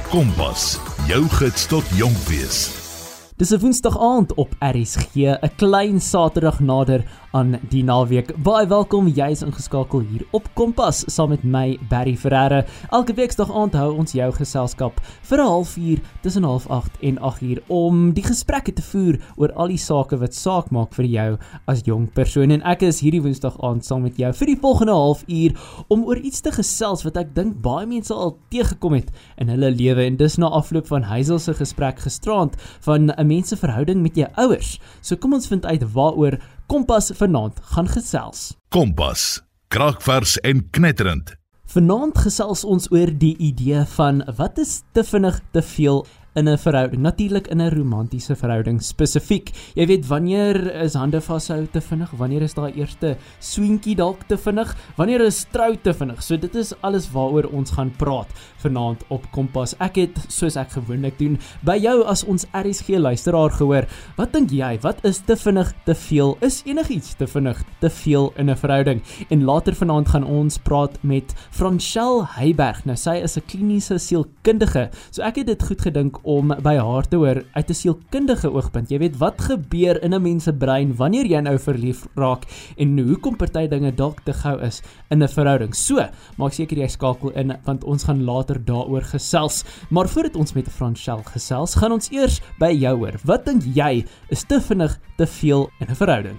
Kompas, jou gids tot jonk wees. Dis 'n Woensdag aand op RSG, 'n klein Saterdag nader aan die naweek. Baie welkom, jy is ingeskakel hier op Kompas, saam met my, Barry Ferreira. Elke weeksdag aand hou ons jou geselskap vir 'n halfuur, tussen 7:30 en 8:00, om die gesprekke te voer oor al die sake wat saak maak vir jou as jong persoon. En ek is hierdie Woensdag aand saam met jou vir die volgende halfuur, om oor iets te gesels wat ek dink baie mense al teëgekom het in hulle lewe, en dis na afloop van Hazel se gesprek gisterand van 'n menseverhouding met jou ouers. So kom ons vind uit waaroor Kompas vanaand gaan gesels. Kompas, kraakvers en knetterend. Vanaand gesels ons oor die idee van wat is te vinnig te veel in 'n verhouding, natuurlik in 'n romantiese verhouding spesifiek. Jy weet, wanneer is hande vashou te vinnig, wanneer is daai eerste swinkie dalk te vinnig, wanneer is trou te vinnig. So dit is alles waaroor ons gaan praat vanaand op Kompas. Ek het, soos ek gewoonlik doen, by jou as ons RSG luisteraar gehoor, wat dink jy, wat is te vinnig te veel? Is enigiets te vinnig te veel in 'n verhouding? En later vanaand gaan ons praat met Franchelle Heiberg. Nou, sy is 'n kliniese sielkundige, so ek het dit goed gedink om by haar te hoor uit 'n sielkundige oogpunt. Jy weet, wat gebeur in 'n mens se brein wanneer jy nou verlief raak, en hoekom party dinge dalk te gou is in 'n verhouding. So, maak seker jy skakel in, want ons gaan later daaroor gesels. Maar voordat ons met Franchelle gesels, gaan ons eers by jou hoor. Wat dink jy is te vinnig te veel in 'n verhouding?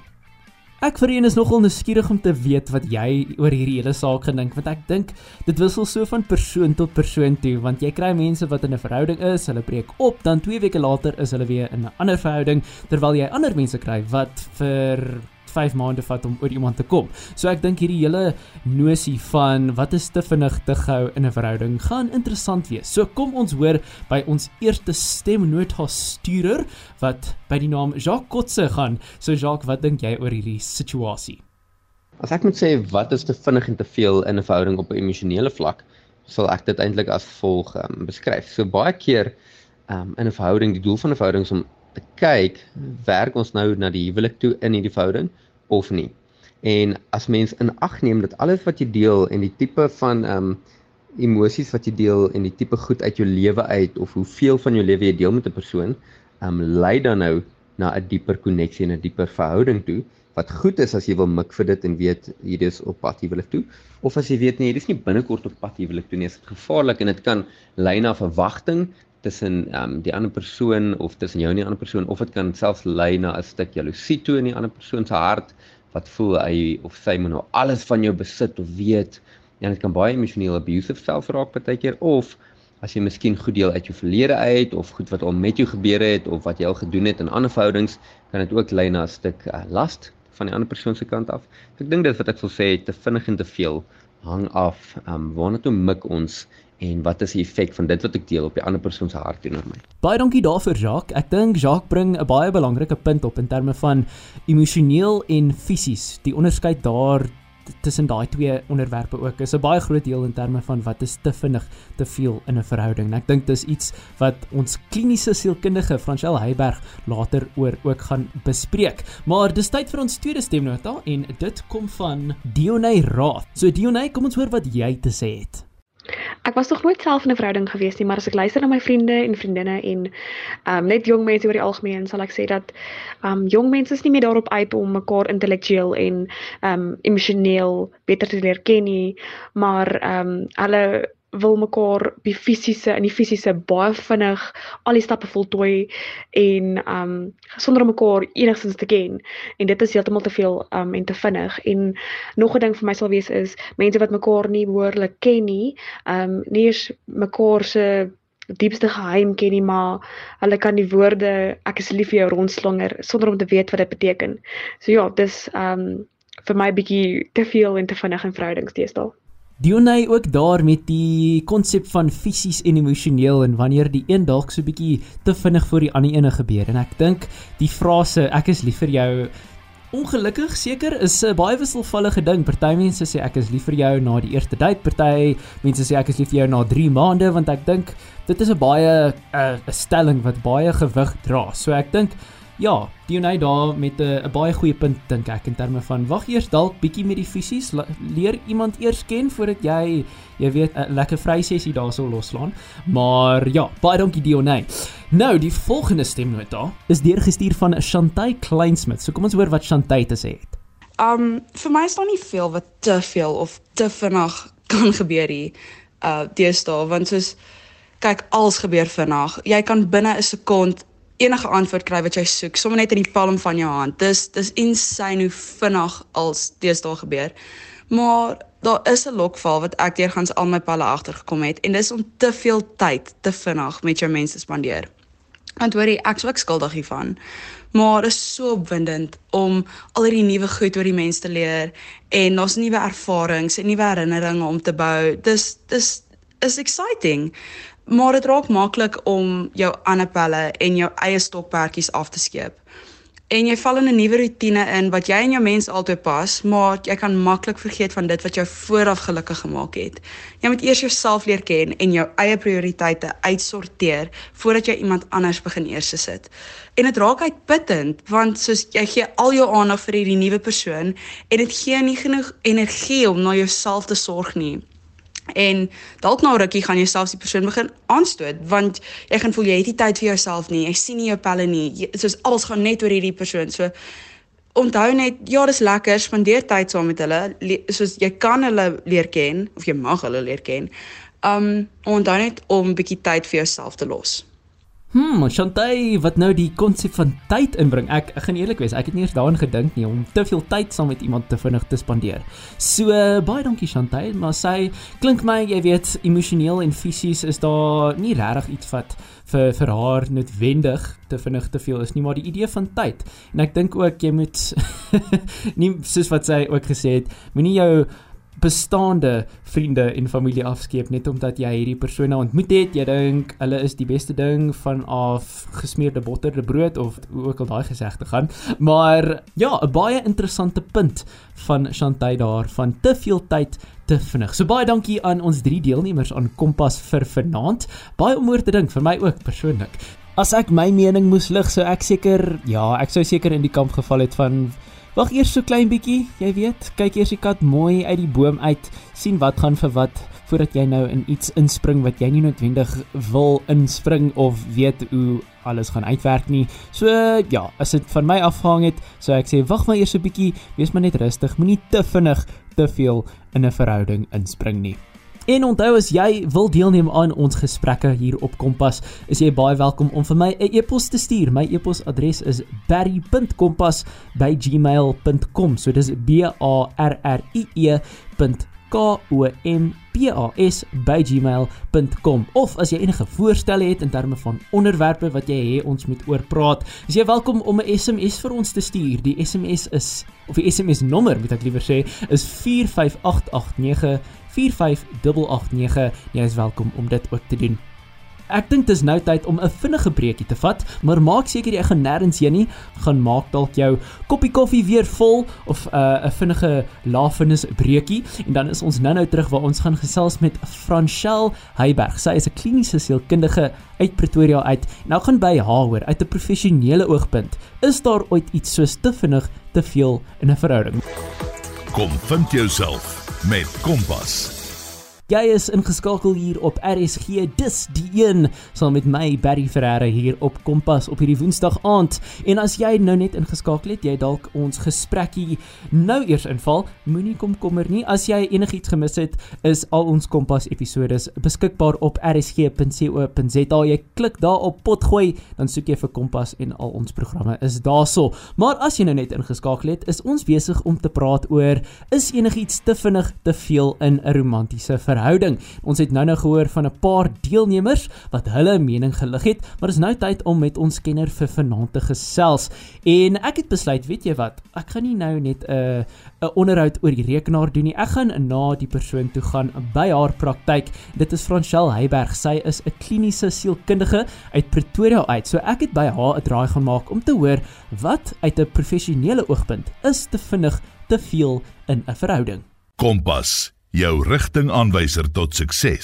Ek vir een is nogal nuuskierig om te weet wat jy oor hierdie hele saak gedink, want ek dink dit wissel so van persoon tot persoon toe, want jy kry mense wat in 'n verhouding is, hulle breek op, dan 2 weke later is hulle weer in 'n ander verhouding, terwyl jy ander mense kry wat vir 5 maande vat om oor iemand te kom. So ek dink hierdie hele nosie van wat is te vinnig te gou in 'n verhouding gaan interessant wees. So kom ons hoor by ons eerste stemnotastuurder wat by die naam Jacques Kotse gaan. So Jacques, wat dink jy oor hierdie situasie? As ek moet sê wat is te vinnig en te veel in 'n verhouding op 'n emosionele vlak, sal ek dit eintlik as volg beskryf. So baie keer in 'n verhouding, die doel van 'n verhouding is om te kyk, werk ons nou na die huwelik toe in hierdie verhouding of nie. En as mens in ag neem dat alles wat jy deel en die tipe van emosies wat jy deel en die tipe goed uit jou lewe uit, of hoeveel van jou lewe jy deel met 'n persoon, lei dan nou na 'n dieper koneksie en 'n dieper verhouding toe, wat goed is as jy wil mik vir dit en weet hierdie is op pad huwelik toe, of as jy weet nee, hierdie is nie binnekort op pad huwelik toe nie, is dit gevaarlik en dit kan lei na verwagting tussen die ander persoon of tussen jou en die ander persoon, of dit kan selfs lei na 'n stuk jaloesie toe in die ander persoon se hart, wat voel hy of sy moet nou alles van jou besit of weet, en dit kan baie emosioneel abusive self raak partykeer, of as jy miskien goed deel uit jou verlede uit, of goed wat al met jou gebeur het, of wat jy al gedoen het in ander verhoudings, kan dit ook lei na 'n stuk last van die ander persoon se kant af. So ek dink dit wat ek wil sê, te vinnig en te veel, hang af, waarna toe mik ons, en wat is die effek van dit wat ek deel op die ander persoon se hart teenoor my. Baie dankie daarvoor, Jacques. Ek dink Jacques bring 'n baie belangrike punt op in terme van emosioneel en fisies. Die onderskeid daar tussen daai twee onderwerpe ook is 'n baie groot deel in terme van wat is te vinnig te veel in 'n verhouding. En ek dink dis iets wat ons kliniese sielkundige Franchelle Heiberg later oor ook gaan bespreek. Maar dis tyd vir ons tweede stemnota, en dit kom van Dionay Raad. So Dionay, kom ons hoor wat jy te sê het. Ek was nog nooit self in 'n verhouding gewees nie, maar as ek luister na my vriende en vriendinne en net jong mense oor die algemeen, sal ek sê dat jong mense is nie meer daarop uit om mekaar intellektueel en emosioneel beter te leer ken nie, maar hulle wil mekaar in die fisiese baie vinnig al die stappe voltooi en sonder om mekaar enigstens te ken, en dit is heeltemal te veel en te vinnig. En nog 'n ding vir my sal wees is mense wat mekaar nie behoorlik ken nie, nie eens mekaar se diepste geheim ken nie, maar hulle kan die woorde ek is lief vir jou rondslinger sonder om te weet wat dit beteken. So ja, dis vir my bietjie te veel en te vinnig in verhoudings deesdae. Dionay ook daar met die konsep van fisies en emosioneel, en wanneer die een dalk so bietjie te vinnig voor die ander ene gebeur. En ek dink die frase ek is lief vir jou, ongelukkig seker, is 'n baie wisselvallige ding. Party mense sê ek is lief vir jou na die eerste date, party mense sê ek is lief vir jou na 3 maande, want ek dink dit is 'n baie 'n stelling wat baie gewig dra. So ek dink Ja, Dionay daar met 'n baie goeie punt dink ek in terme van wag eers dalk bietjie met die fisies, leer iemand eers ken voordat jy weet 'n lekker vrysessie daarso loslaan. Maar ja, baie dankie Dionay. Nou, die volgende stemnota is deurgestuur van Chantay Kleinsmith. So kom ons hoor wat Chantay te sê het. Vir my is daar nie veel wat te veel of te vinnig kan gebeur hier deesdae, want soos kyk, alles gebeur vinnig. Jy kan binne 'n sekond enige antwoord kry wat jy soek, sommer net in die palm van jou hand. Dis insane hoe vinnig als deesdae gebeur. Maar daar is 'n lokval wat ek deurgangs al my palle agtergekom het, en dis om te veel tyd te vinnig met jou mense spandeer. Want hoorie, ek is ook skuldig hiervan. Maar is so opwindend om al die nuwe goed oor die mens te leer, en daar's nuwe ervarings en nuwe herinneringe om te bou. Dis is exciting. Maar dit raak maklik om jou ander pelle en jou eie stokperdjies af te skeep. En jy val in 'n nuwe rotine in wat jy en jou mens altyd pas, maar jy kan maklik vergeet van dit wat jou vooraf gelukkig gemaak het. Jy moet eers jouself leer ken en jou eie prioriteite uitsorteer voordat jy iemand anders begin eers sit. En dit raak uitputtend, want soos jy gee al jou aandag vir hierdie nuwe persoon en dit gee nie genoeg energie om na jouself te sorg nie. En dalk na 'n rukkie gaan jy selfs die persoon begin aanstoot, want jy gaan voel jy het nie tyd vir jouself nie, jy sien nie jou pelle nie, soos alles gaan net oor hierdie persoon. So onthou net, ja, dis lekker, spandeer tyd saam met hulle, soos jy kan hulle leer ken, of jy mag hulle leer ken. Onthou net om 'n bietjie tyd vir jouself te los. Chantay, wat nou die konsep van tyd inbring. Ek gaan eerlik wees, ek het nie eens daaraan gedink nie om te veel tyd saam met iemand te vinnig te spandeer. So, baie dankie Chantay, maar sy klink my, jy weet, emosioneel en fisies is daar nie regtig iets wat vir haar noodwendig te vinnig te veel is nie, maar die idee van tyd. En ek dink ook, jy moet, nie soos wat sy ook gesê het, moenie jou bestaande vriende en familie afskeep net omdat jy hierdie persone ontmoet het. Jy dink hulle is die beste ding vanaf gesmeerde botterde brood of hoe ook al daai gesegde gaan. Maar ja, 'n baie interessante punt van Chantay daar, van te veel tyd te vinnig. So baie dankie aan ons 3 deelnemers aan Kompas vir vanaand. Baie om oor te dink, vir my ook persoonlik. As ek my mening moes lig, sou ek sou seker in die kamp geval het van wag eers so klein bietjie, jy weet, kyk eers die kat mooi uit die boom uit, sien wat gaan vir wat, voordat jy nou in iets inspring wat jy nie noodwendig wil inspring of weet hoe alles gaan uitwerk nie. So ja, as dit van my afgehang het, sou ek sê, wag maar eers 'n bietjie, wees maar net rustig, moenie te vinnig, te veel in 'n verhouding inspring nie. En onthou, as jy wil deelneem aan ons gesprekke hier op Kompas, is jy baie welkom om vir my 'n e-pos te stuur. My e-posadres is barry.kompas@gmail.com. So dis barrie.kompas@gmail.com. Of as jy enige voorstelle het in terme van onderwerpe wat jy hê ons moet oor praat, is jy welkom om 'n SMS vir ons te stuur. Die SMS is, of die SMS nommer moet ek liewer sê, is 45889. 45889, jy is welkom om dit ook te doen. Ek dink dis nou tyd om 'n vinnige breekie te vat, maar maak seker jy gaan nêrens heen nie, gaan maak dalk jou koppie koffie weer vol, of 'n vinnige lafenis breekie, en dan is ons nou terug waar ons gaan gesels met Franchelle Heyberg. Sy is 'n kliniese sielkundige uit Pretoria uit, en nou gaan by haar hoor, uit 'n professionele oogpunt, is daar ooit iets soos te vinnig, te veel in 'n verhouding? Kom vind jouself met Kompas. Jy is ingeskakel hier op RSG, dis die een, saam met my Barry Ferreira hier op Kompas op hierdie Woensdag aand. En as jy nou net ingeskakel het, jy dalk ons gesprekkie nou eers inval, moenie komkommer nie. As jy enigiets gemis het, is al ons Kompas episodes beskikbaar op rsg.co.za. Jy klik daar op potgooi, dan soek jy vir Kompas en al ons programme is daarso. Maar as jy nou net ingeskakel het, is ons besig om te praat oor, is enigiets te vinnig, te veel in 'n romantiese verhouding? Ons het nou gehoor van 'n paar deelnemers wat hulle mening gelig het, maar is nou tyd om met ons kenner vir vanaand te gesels. En ek het besluit, weet jy wat, ek gaan nie nou net 'n onderhoud oor die rekenaar doen nie. Ek gaan na die persoon toe gaan by haar praktyk. Dit is Franchelle Heyberg. Sy is 'n kliniese sielkundige uit Pretoria uit. So ek het by haar 'n draai gaan maak om te hoor wat uit 'n professionele oogpunt is te vinnig, te veel in 'n verhouding. Kompas, jou rigtingaanwyser tot sukses.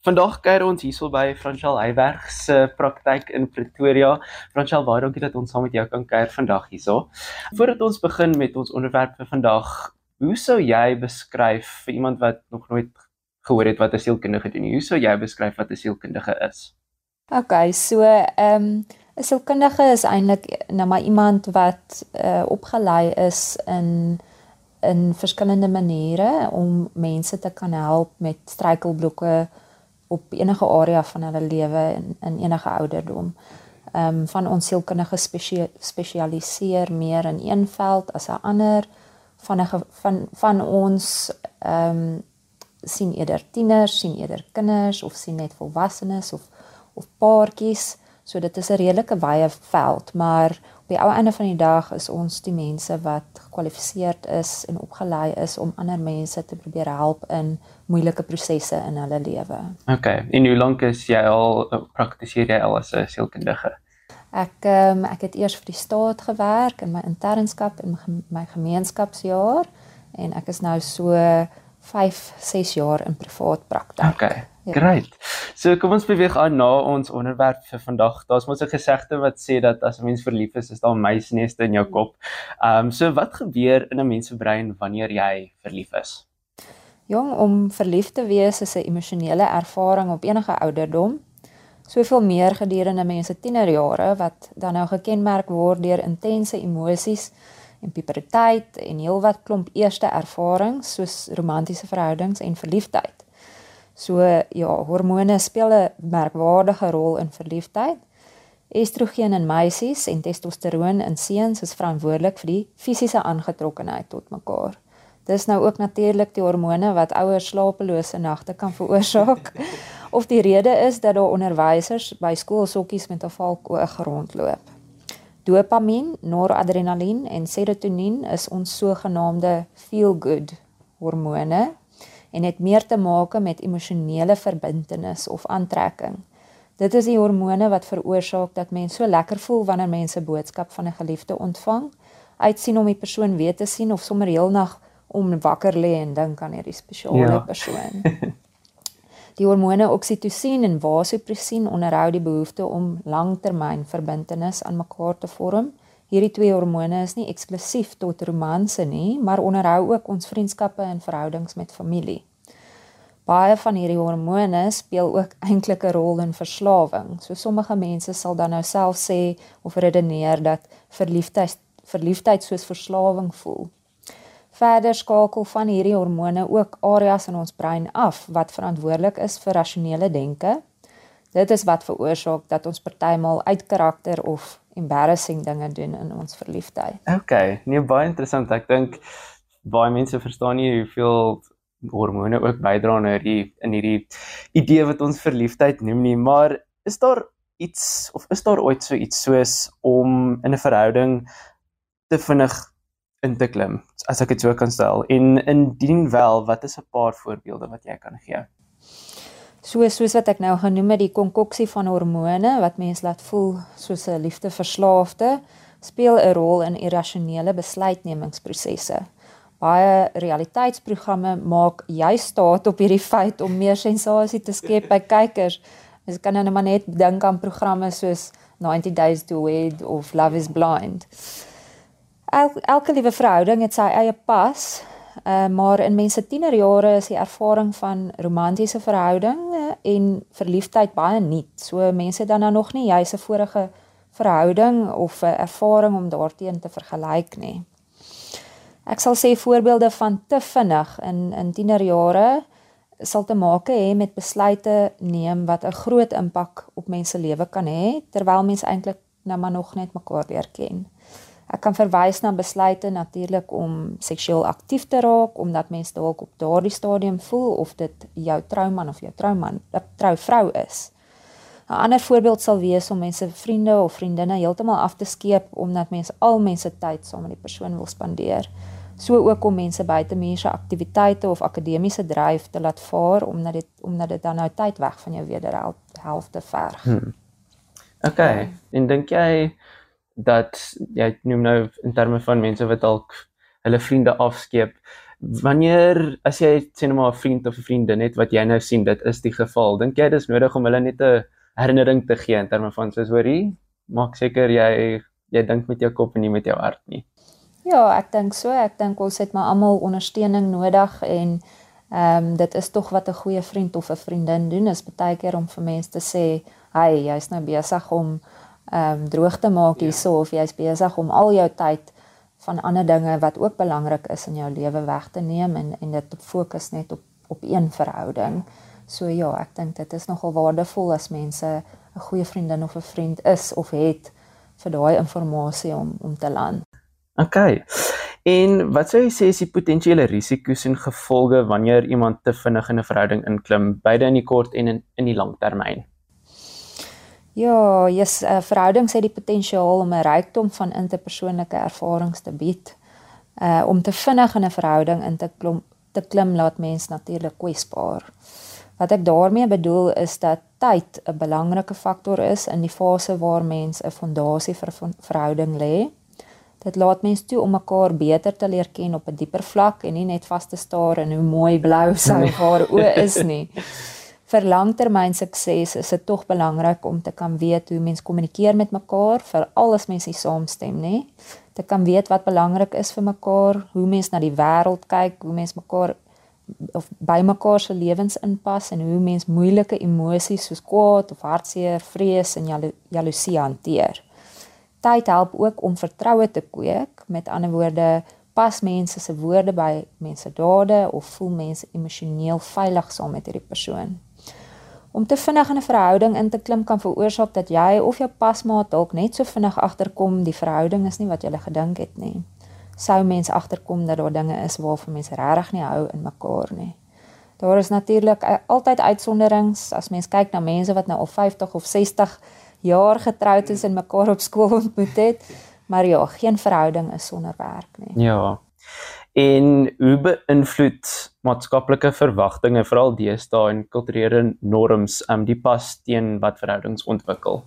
Vandag kuier ons hierso by Franchal Heyberg se praktyk in Pretoria. Franchal, baie dankie dat ons saam met jou kan kuier vandag hierso. Voordat ons begin met ons onderwerp vir vandag, hoe sou jy beskryf vir iemand wat nog nooit gehoor het wat 'n sielkundige doen? Hoe sou jy beskryf wat 'n sielkundige is? Okay, so 'n sielkundige is eintlik nou maar iemand wat opgelei is in verskillende maniere om mense te kan help met struikelblokke op enige area van hulle lewe in enige ouderdom. Van ons sielkundige spesialiseer meer in een veld as 'n ander. Van ons sien eerder tieners, sien eerder kinders of sien net volwassenes of paartjies. So dit is 'n redelike wye veld, maar op die ou einde van die dag is ons die mense wat gekwalifiseerd is en opgelei is om ander mense te probeer help in moeilike prosesse in hulle lewe. Okay, en hoe lank praktiseer jy al as 'n sielkundige? Ek het eers vir die staat gewerk in my internskap in my gemeenskapsjaar en ek is nou so 5-6 jaar in privaat praktyk. Okay, great. So kom ons beweeg aan na ons onderwerp vir vandag. Daar's mos 'n gesegde wat sê dat as 'n mens verlief is daar muisneste in jou kop. So wat gebeur in 'n mens se brein wanneer jy verlief is? Jong, om verlief te wees is 'n emosionele ervaring op enige ouderdom. Soveel meer gedurende mense tienerjare wat dan nou gekenmerk word deur intense emosies en puberteit en heelwat klomp eerste ervarings soos romantiese verhoudings en verliefdheid. So ja, hormone speel 'n merkwaardige rol in verliefdheid. Estrogen in meisies en testosteroon in seuns is verantwoordelik vir die fisiese aangetrokkenheid tot mekaar. Dis nou ook natuurlik die hormone wat ouers slapelose nagte kan veroorsaak. Of die rede is dat daar onderwysers by skoolsokkies met 'n valkoog rondloop. Dopamien, noradrenalien en serotonien is ons sogenaamde feel-good hormone en het meer te maak met emosionele verbintenis of aantrekking. Dit is die hormone wat veroorsaak dat mens so lekker voel wanneer mense boodskap van 'n geliefde ontvang, uitsien om die persoon weer te sien of sommer heelnag om wakker lê en dink aan hierdie spesiale persoon. Die hormone oksitosien en vasopressin onderhou die behoefte om langtermyn verbintenis aan mekaar te vorm. Hierdie twee hormone is nie eksklusief tot romanse nie, maar onderhou ook ons vriendskappe en verhoudings met familie. Baie van hierdie hormone speel ook eintlik 'n rol in verslawing. So sommige mense sal dan nou self sê of redeneer dat verliefdheid soos verslawing voel. Verder skakel van hierdie hormone ook areas in ons brein af wat verantwoordelik is vir rasionele denke. Dit is wat veroorsaak dat ons partymal uit karakter of embarrassing dinge doen in ons verliefdheid. Okay, nee, baie interessant. Ek dink baie mense verstaan nie hoeveel hormone ook bydra aan hierdie idee wat ons verliefdheid noem nie, maar is daar ooit so iets soos om in 'n verhouding te vinnig in te klim, as ek dit so kan stel, en indien wel, wat is 'n paar voorbeelde wat jy kan gee? Soos wat ek nou genoem het, die konkoksie van hormone wat mens laat voel soos 'n liefdeverslaafde, speel 'n rol in irrasionele besluitnemingsprosesse. Baie realiteitsprogramme maak juist staat op hierdie feit om meer sensasie te skep by kykers. Mens kan nou maar net dink aan programme soos 90 Days to Wed of Love is Blind. Elke liewe verhouding het sy eie pas, maar in mense tienerjare is die ervaring van romantiese verhoudinge en verliefdheid baie nuut. So mense het dan nou nog nie juis 'n vorige verhouding of 'n ervaring om daarteen te vergelyk nie. Ek sal sê voorbeelde van te vinnig in tienerjare sal te maak hê met besluite neem wat 'n groot impak op mense lewe kan hê, terwyl mense eintlik nou maar nog net mekaar leer ken. Ek kan verwys na besluite natuurlik om seksueel aktief te raak, omdat mens dalk op daardie stadium voel of dit jou trouman of jou trouvrou is. 'n Ander voorbeeld sal wees om mense vriende of vriendinne heeltemal af te skeep, omdat mens al mense tyd saam met die persoon wil spandeer. So ook om mense buitemuurse aktiwiteite of akademiese dryf te laat vaar, omdat dit dan nou tyd weg van jou wederhelfte verg. Okay, en dink jy dat, jy noem nou in terme van mense wat dalk hulle vriende afskeep, wanneer as jy sê nou maar 'n vriend of 'n vriendin het wat jy nou sien dit is die geval, dink jy dis nodig om hulle net 'n herinnering te gee in terme van soos hoorie, maak seker jy dink met jou kop en nie met jou hart nie. Ja, ek dink so. Ek dink ons het maar almal ondersteuning nodig en dit is tog wat 'n goeie vriend of 'n vriendin doen, is baie keer om vir mense te sê, "Hey, jy's nou besig om droog te maak hierso of jy's besig om al jou tyd van ander dinge wat ook belangrik is in jou lewe weg te neem en dit te fokus net op een verhouding." So ja, ek dink dit is nogal waardevol as mense 'n goeie vriendin of 'n vriend is of het vir daai inligting om te land. Okay. En wat sou jy sê is die potensiële risiko's en gevolge wanneer iemand te vinnig in 'n verhouding inklim, beide in die kort en in die langtermyn? Ja, verhoudings het die potensiaal om 'n rykdom van interpersoonlike ervarings te bied. Om te vinnig in 'n verhouding in te klim laat mens natuurlik kwesbaar. Wat ek daarmee bedoel is dat tyd 'n belangrike faktor is in die fase waar mens 'n fondasie vir 'n verhouding lê. Dit laat mens toe om mekaar beter te leer ken op 'n dieper vlak en nie net vas te staar in hoe mooi blou sy of haar oë is nie. Vir langtermyn sukses is dit tog belangrik om te kan weet hoe mens kommunikeer met mekaar, veral as mens nie saamstem nie. Te kan weet wat belangrik is vir mekaar, hoe mens na die wêreld kyk, hoe mens mekaar of by mekaar se lewens inpas en hoe mens moeilike emosies soos kwaad of hartseer, vrees en jaloesie hanteer. Tyd help ook om vertroue te kweek, met ander woorde, pas mense se woorde by mense dade of voel mense emosioneel veilig saam met hierdie persoon. Om te vinnig in 'n verhouding in te klim kan veroorsaak dat jy of jou pasmaat dalk net so vinnig agterkom die verhouding is nie wat jy gedink het nie. Sou mens agterkom dat daar dinge is waarvan mense regtig nie hou in mekaar nie. Daar is natuurlik altyd uitsonderings as mens kyk na mense wat nou al 50 of 60 jaar getroud is en mekaar op skool ontmoet het, maar ja, geen verhouding is sonder werk nie. Ja. En hoe beïnvloed maatskaplike verwagtinge, veral deesdae en kulturele norms, die pas teen wat verhoudings ontwikkel?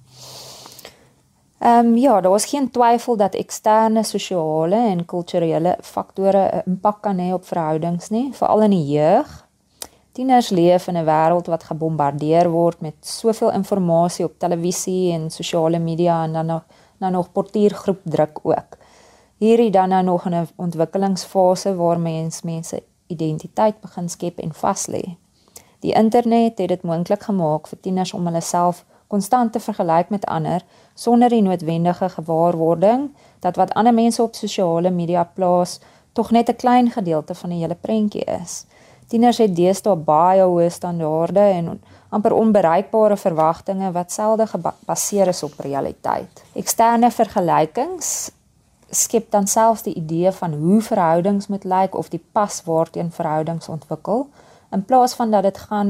Ja, daar is geen twyfel dat eksterne sosiale en kulturele faktore 'n impak kan hê op verhoudings nie, veral in die jeug. Tieners leef in 'n wêreld wat gebombardeer word met soveel inligting op televisie en sosiale media en dan nog portiergroepdruk ook. Hierdie dan nou nog in 'n ontwikkelingsfase waar mense identiteit begin skep en vas lê. Die internet het dit moontlik gemaak vir tieners om hulle self konstant te vergelyk met ander sonder die noodwendige gewaarwording dat wat ander mense op sosiale media plaas tog net 'n klein gedeelte van die hele prentjie is. Tieners het deesdae baie hoë standaarde en amper onbereikbare verwagtinge wat selde gebaseer is op realiteit. Eksterne vergelykings skep dan selfs die idee van hoe verhoudings moet lyk of die pas waarteen verhoudings ontwikkel, in plaas van dat dit gaan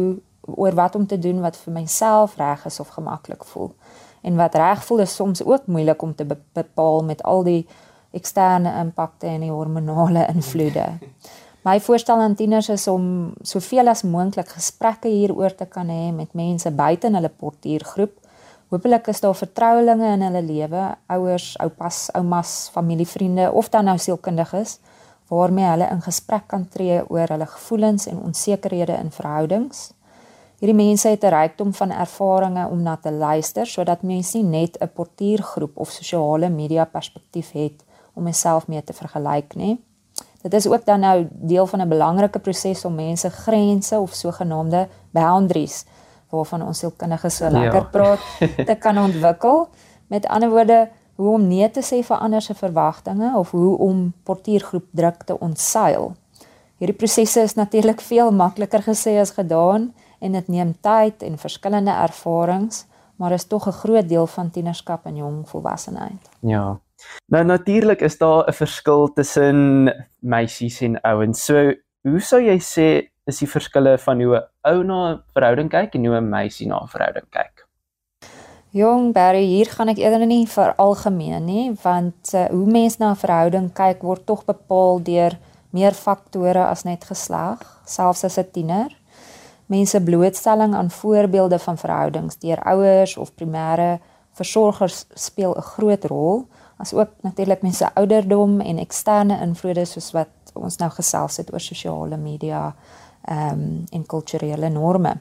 oor wat om te doen wat vir myself reg is of gemaklik voel. En wat reg voel is soms ook moeilik om te bepaal met al die eksterne impakte en die hormonale invloede. My voorstel aan tieners is om soveel as moontlik gesprekke hieroor te kan hê met mense buite in hulle portiergroep. Hoopelik is daar vertrouelinge in hulle lewe, ouers, oupas, oumas, familievriende of dan nou sielkundiges, waarmee hulle in gesprek kan tree oor hulle gevoelens en onsekerhede in verhoudings. Hierdie mense het 'n rykdom van ervarings om na te luister, sodat mense nie net 'n portiergroep of sosiale media perspektief het om jouself mee te vergelyk nie. Dit is ook dan nou deel van 'n belangrike proses om mense grense of sogenaamde boundaries, waarvan ons sielkundiges so lekker praat, te kan ontwikkel. Met ander woorde, hoe om nee te sê vir ander se verwagtinge of hoe om portiergroepdruk te ontseil. Hierdie prosesse is natuurlik veel makliker gesê as gedaan en dit neem tyd en verskillende ervarings, maar is tog 'n groot deel van tienerskap en jong volwassenheid. Ja. Nou natuurlik is daar 'n verskil tussen meisies en ouens. So, hoe sou jy sê is die verskille van hoe 'n ou na 'n verhouding kyk en hoe 'n meisie na 'n verhouding kyk? Jong Barry, hier gaan ek eerder nie veralgemeen nie, want hoe mens na 'n verhouding kyk word tog bepaal deur meer faktore as net geslag, selfs as 'n tiener. Mense blootstelling aan voorbeelde van verhoudings deur ouers of primêre versorgers speel 'n groot rol, as ook natuurlik mense ouderdom en eksterne invloede soos wat ons nou gesels het oor sosiale media en kulturele norme.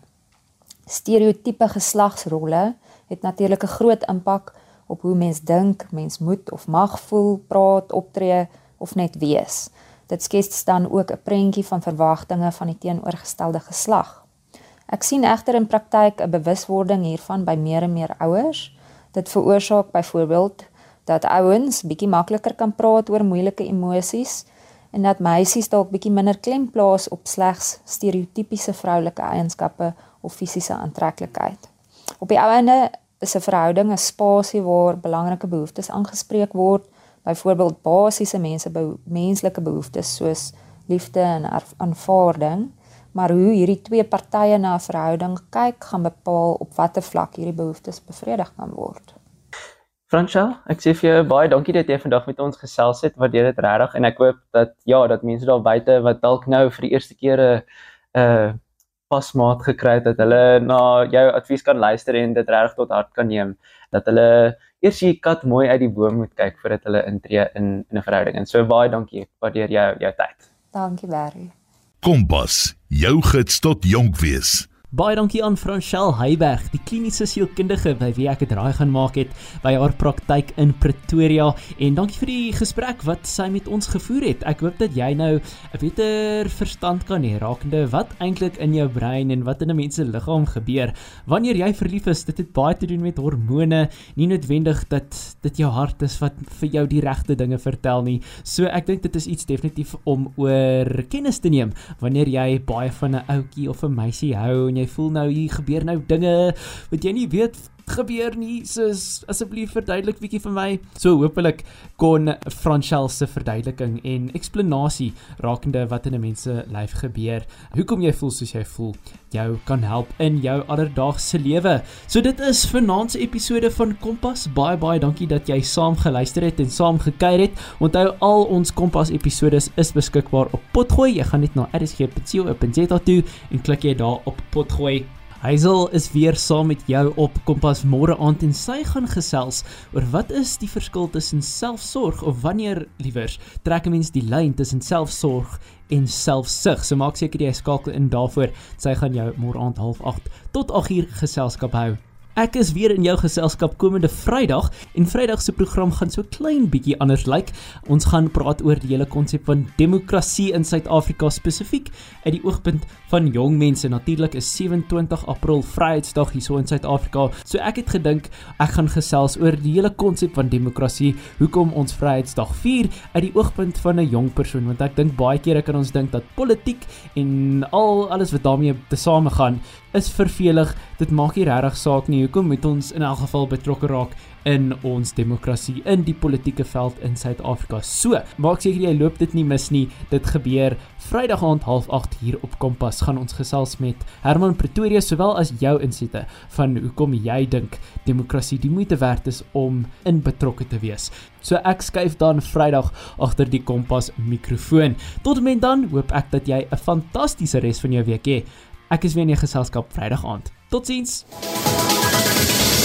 Stereotype geslagsrolle het natuurlik 'n groot impak op hoe mens dink, mens moet of mag voel, praat, optree of net wees. Dit skets dan ook 'n prentjie van verwagtinge van die teenoorgestelde geslag. Ek sien egter in praktyk 'n bewuswording hiervan by meer en meer ouers. Dit veroorsaak byvoorbeeld dat ouens bietjie makliker kan praat oor moeilike emosies en dat meisies dalk bietjie minder klem plaas op slegs stereotypiese vroulike eienskappe of fisiese aantreklikheid. Op die ou einde is 'n verhouding 'n spasie waar belangrike behoeftes aangespreek word, byvoorbeeld basiese menslike behoeftes soos liefde en aanvaarding, maar hoe hierdie twee partye na 'n verhouding kyk gaan bepaal op watter vlak hierdie behoeftes bevredig kan word. Franchelle, ek sê vir jou baie dankie dat jy vandag met ons gesels het, waardeer dit regtig en ek hoop dat mense daar buite wat dalk nou vir die eerste keer 'n pasmaat gekry het, dat hulle na jou advies kan luister en dit regtig tot hart kan neem, dat hulle eers die kat mooi uit die boom moet kyk voordat hulle intree in 'n verhouding. En so baie dankie, waardeer jou tyd. Dankie Barry. Kompas, jou gids tot jonk wees. Baie dankie aan Franchelle Heiberg, die kliniese sielkundige by wie ek 'n draai gaan maak het by haar praktyk in Pretoria, en dankie vir die gesprek wat sy met ons gevoer het. Ek hoop dat jy nou 'n beter verstand kan hê rakende wat eintlik in jou brein en wat in 'n mens se liggaam gebeur. Wanneer jy verlief is, dit het baie te doen met hormone, nie noodwendig dat dit jou hart is wat vir jou die regte dinge vertel nie. So ek dink dit is iets definitief om oor kennis te neem wanneer jy baie van 'n ouetjie of 'n meisie hou en jy voel nou hier gebeur nou dinge wat jy nie weet gebeur nie, so asseblief verduidelik bietjie vir my. So hopelik kon Franchelle se verduideliking en eksplanasie rakende wat in 'n mens se lyf gebeur, hoekom jy voel soos jy voel, jou kan help in jou alledaagse lewe. So dit is vanaand se episode van Kompas. Baie dankie dat jy saam geluister het en saam gekuier het. Onthou, al ons Kompas episodes is beskikbaar op Potgooi. Jy gaan net na rsg.co.za toe en klik jy daar op Potgooi. Hazel is weer saam met jou op Kompas môre aand en sy gaan gesels oor wat is die verskil tussen selfsorg, of wanneer liewers trek 'n mens die lyn tussen selfsorg en selfsug. So maak seker jy skakel in daarvoor. Sy gaan jou môre aand 7:30 tot 8:00 geselskap hou. Ek is weer in jou geselskap komende Vrydag en Vrydag se program gaan so klein bietjie anders lyk. Ons gaan praat oor die hele konsep van demokrasie in Suid-Afrika spesifiek uit die oogpunt van jong mense. Natuurlik is 27 April Vryheidsdag hierso in Suid-Afrika. So ek het gedink ek gaan gesels oor die hele konsep van demokrasie, hoekom ons Vryheidsdag vier uit die oogpunt van 'n jong persoon, want ek dink baie kere kan ons dink dat politiek en alles wat daarmee tesame gaan is vervelig. Dit maak nie regtig saak nie. Hoekom moet ons in elk geval betrokke raak in ons demokrasie, in die politieke veld in Suid-Afrika? So, maak seker jy loop dit nie mis nie. Dit gebeur Vrydag aand 7:30 hier op Kompas. Gaan ons gesels met Herman Pretoria, sowel as jou insette van hoekom jy dink demokrasie die moeite werd is om in betrokke te wees. So ek skuif dan Vrydag agter die Kompas mikrofoon. Tot en met dan hoop ek dat jy 'n fantastiese res van jou week hê. Ek is weer in jou geselskap Vrydag aand. Totsiens!